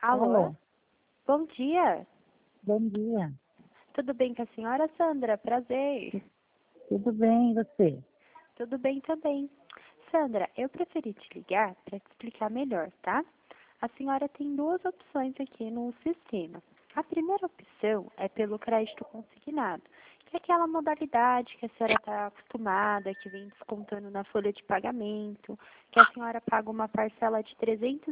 Alô? Alô, Bom dia. bom dia. Tudo bem com a senhora, Sandra? Prazer. Tudo bem, e você? Tudo bem também. Sandra, eu preferi te ligar para te explicar melhor, tá? A senhora tem duas opções aqui no sistema. A primeira opção é pelo crédito consignado, que é aquela modalidade que a senhora está acostumada, que vem descontando na folha de pagamento, que a senhora paga uma parcela de R$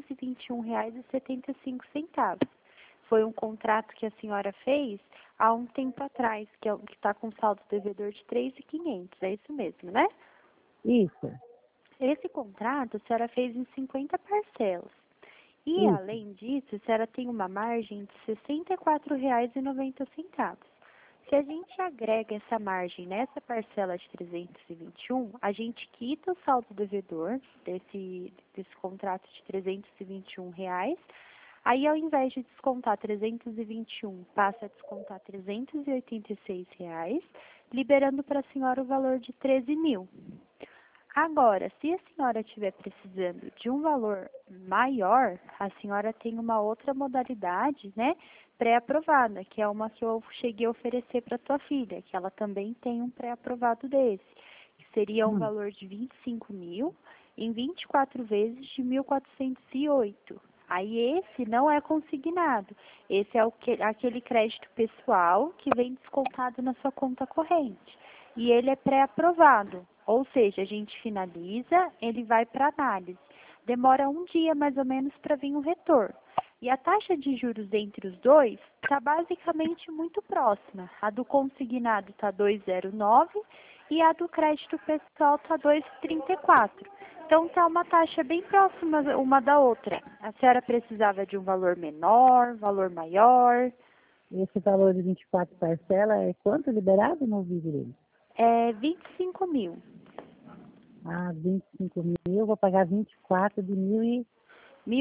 321,75. Foi um contrato que a senhora fez há um tempo atrás, que está com saldo devedor de 3.500, é isso mesmo, né? Isso, Esse contrato a senhora fez em 50 parcelas. E, isso. além disso, a senhora tem uma margem de R$ 64,90. Se a gente agrega essa margem nessa parcela de 321, a gente quita o saldo devedor desse contrato de R$ 321 reais. Aí, ao invés de descontar 321, passa a descontar 386 reais, liberando para a senhora o valor de 13 mil. Agora, se a senhora estiver precisando de um valor maior, a senhora tem uma outra modalidade, né, pré-aprovada, que é uma que eu cheguei a oferecer para tua filha, que ela também tem um pré-aprovado desse, que seria um Hum. valor de 25 mil em 24 vezes de 1.408. Aí esse não é consignado, esse é aquele crédito pessoal que vem descontado na sua conta corrente. E ele é pré-aprovado, ou seja, a gente finaliza, ele vai para análise. Demora um dia mais ou menos para vir o retorno. E a taxa de juros entre os dois está basicamente muito próxima. A do consignado está 2,09 e a do crédito pessoal está 2,34. Então está uma taxa bem próxima uma da outra. A senhora precisava de um valor menor, valor maior? Esse valor de 24 parcelas é quanto liberado? Não ouvi direito. É 25 mil. Ah, 25 mil, vou pagar 24 de mil e... R$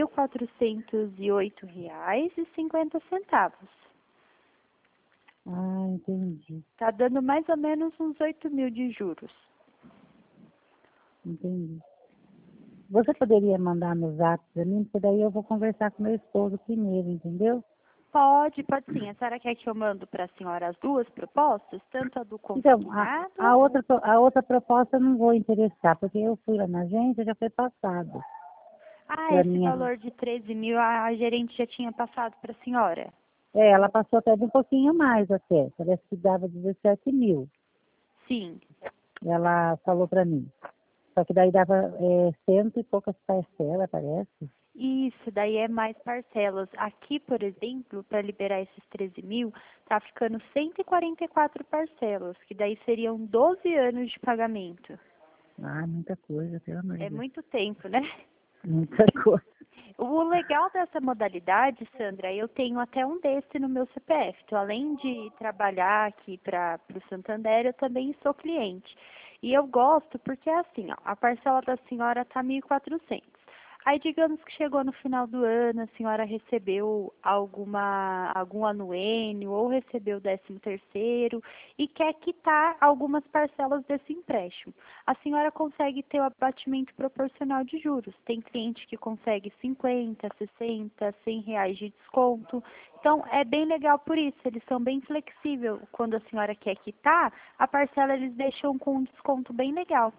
1.408,50. Ah, entendi, Está dando mais ou menos uns 8 mil de juros. entendi. Você poderia mandar no zap para mim, porque daí eu vou conversar com meu esposo primeiro, entendeu? Pode sim. A senhora quer que eu mando para a senhora as duas propostas? Tanto a do Então, consignado. a outra proposta eu não vou interessar, porque eu fui lá na agência, já foi passado Ah, para esse minha... valor de 13 mil a gerente já tinha passado para a senhora? É, ela passou até de um pouquinho mais até, parece que dava 17 mil, Sim. ela falou para mim. Só que daí dava cento e poucas parcelas, parece. Isso, daí é mais parcelas. Aqui, por exemplo, para liberar esses 13 mil, tá ficando 144 parcelas, que daí seriam 12 anos de pagamento. Ah, muita coisa, pelo amor de É Deus. muito tempo, né? Muita coisa. O legal dessa modalidade, Sandra, eu tenho até um desse no meu CPF. Então, além de trabalhar aqui para o Santander, eu também sou cliente. E eu gosto porque é assim, ó, a parcela da senhora está 1.400. Aí, digamos que chegou no final do ano, a senhora recebeu algum anuênio ou recebeu o 13º e quer quitar algumas parcelas desse empréstimo. A senhora consegue ter o abatimento proporcional de juros. Tem cliente que consegue 50, 60, R$ 100 de desconto. Então, é bem legal por isso. Eles são bem flexíveis. Quando a senhora quer quitar, a parcela eles deixam com um desconto bem legal.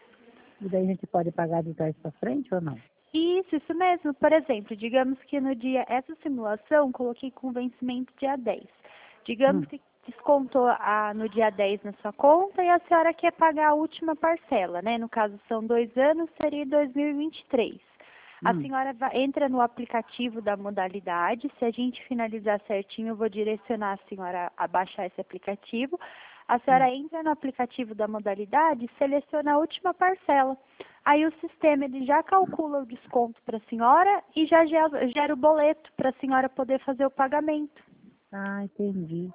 E daí a gente pode pagar de trás para frente ou não? Isso mesmo. Por exemplo, digamos que no dia, essa simulação, coloquei com vencimento dia 10. Digamos Hum, que descontou no dia 10 na sua conta e a senhora quer pagar a última parcela, né? No caso, são 2 anos, seria 2023. A hum, senhora entra no aplicativo da modalidade. Se a gente finalizar certinho, eu vou direcionar a senhora a baixar esse aplicativo. A hum. senhora entra no aplicativo da modalidade e seleciona a última parcela. Aí o sistema ele já calcula o desconto para a senhora e já gera o boleto para a senhora poder fazer o pagamento. Ah, entendi.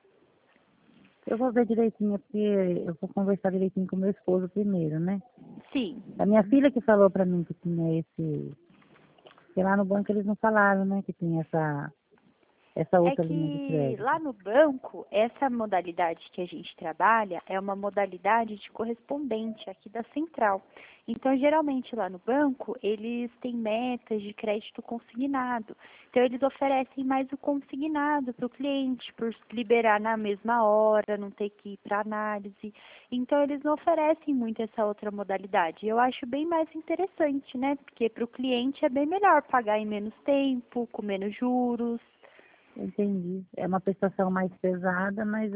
Eu vou ver direitinho, porque eu vou conversar direitinho com meu esposo primeiro, né? Sim. A minha filha que falou para mim que tinha esse... Porque lá no banco eles não falaram, né? Que tinha essa É outra linha de que crédito? lá no banco, essa modalidade que a gente trabalha é uma modalidade de correspondente aqui da central. Então, geralmente lá no banco, eles têm metas de crédito consignado. Então, eles oferecem mais o consignado para o cliente, por liberar na mesma hora, não ter que ir para análise. Então, eles não oferecem muito essa outra modalidade. Eu acho bem mais interessante, né? Porque para o cliente é bem melhor pagar em menos tempo, com menos juros. Entendi. É uma prestação mais pesada, mas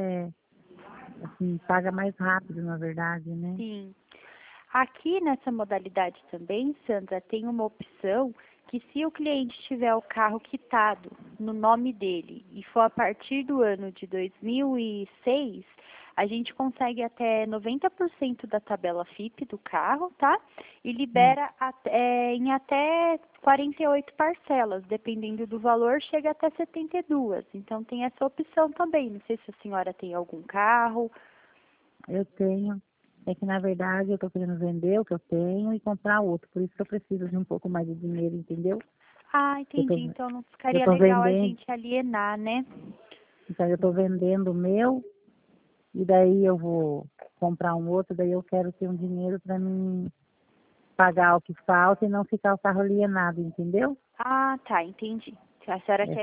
assim, paga mais rápido, na verdade, né? Sim. Aqui nessa modalidade também, Sandra, tem uma opção que se o cliente tiver o carro quitado no nome dele e for a partir do ano de 2006, a gente consegue até 90% da tabela FIP do carro, tá? E Hum. libera em até 48 parcelas, dependendo do valor, chega até 72. Então tem essa opção também. Não sei se a senhora tem algum carro. Eu tenho. É que, na verdade, eu estou querendo vender o que eu tenho e comprar outro. Por isso que eu preciso de um pouco mais de dinheiro, entendeu? Ah, Eu entendi. tô, Então não eu ficaria tô legal a vendendo, gente alienar, né? então eu estou vendendo o meu e daí eu vou comprar um outro, daí eu quero ter um dinheiro para mim pagar o que falta e não ficar o carro alienado, entendeu? Ah, tá, entendi. A senhora É, quer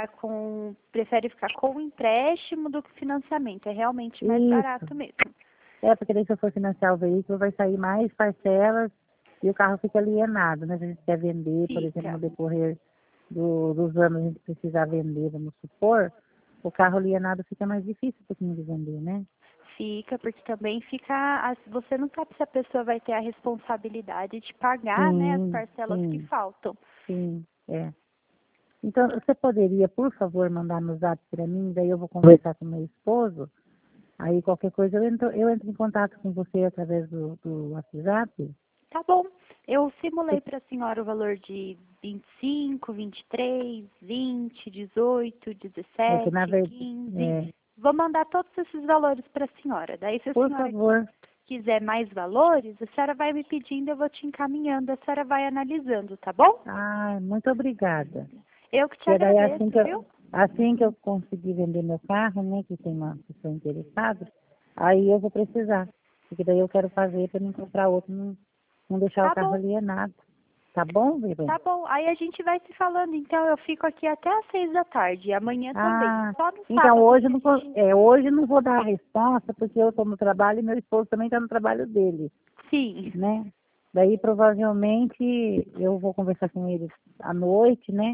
prefere ficar com o empréstimo do que financiamento. É realmente mais isso. barato mesmo. É, porque daí se eu for financiar o veículo, vai sair mais parcelas e o carro fica alienado, né? Se a gente quer vender, por exemplo, no Fica, decorrer dos anos a gente precisar vender, vamos supor, o carro alienado fica mais difícil um pouquinho de vender, né? fica, porque também você não sabe se a pessoa vai ter a responsabilidade de pagar, né, as Sim, parcelas que sim, faltam. sim, é. Então, você poderia, por favor, mandar no zap para mim, daí eu vou conversar com meu esposo, aí qualquer coisa eu entro em contato com você através do WhatsApp. Tá bom. Eu simulei Você- para a senhora o valor de 25, 23, 20, 18, É que na 17, verdade, 15. Vou mandar todos esses valores para a senhora. Daí, se a por senhora favor, quiser mais valores, a senhora vai me pedindo, eu vou te encaminhando, a senhora vai analisando, tá bom? muito obrigada. Eu que te Porque daí agradeço, viu? assim que eu conseguir vender meu carro, né, que tem uma pessoa interessada, aí eu vou precisar. Porque daí eu quero fazer para não comprar outro, não deixar o Tá carro bom, alienado. Tá bom, Verônica? tá bom. Aí a gente vai se falando, então eu fico aqui até às 6 da tarde, e amanhã também. Ah, Só no então sábado hoje eu que a não vou, gente... hoje eu não vou dar a resposta porque eu estou no trabalho e meu esposo também está no trabalho dele, Sim, né? Daí provavelmente eu vou conversar com ele à noite, né?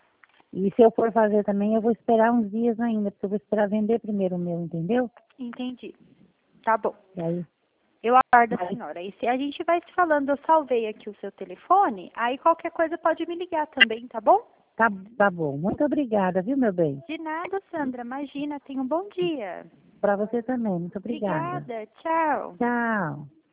E se eu for fazer também, eu vou esperar uns dias ainda, porque eu vou esperar vender primeiro o meu, entendeu? entendi. Tá bom. Daí, Eu aguardo a daí senhora. E se a gente vai se falando, eu salvei aqui o seu telefone, aí qualquer coisa pode me ligar também, tá bom? tá bom. Muito obrigada, viu, meu bem? De nada, Sandra. Imagina, tenha um bom dia. Para você também, muito obrigada. Obrigada. Tchau. Tchau.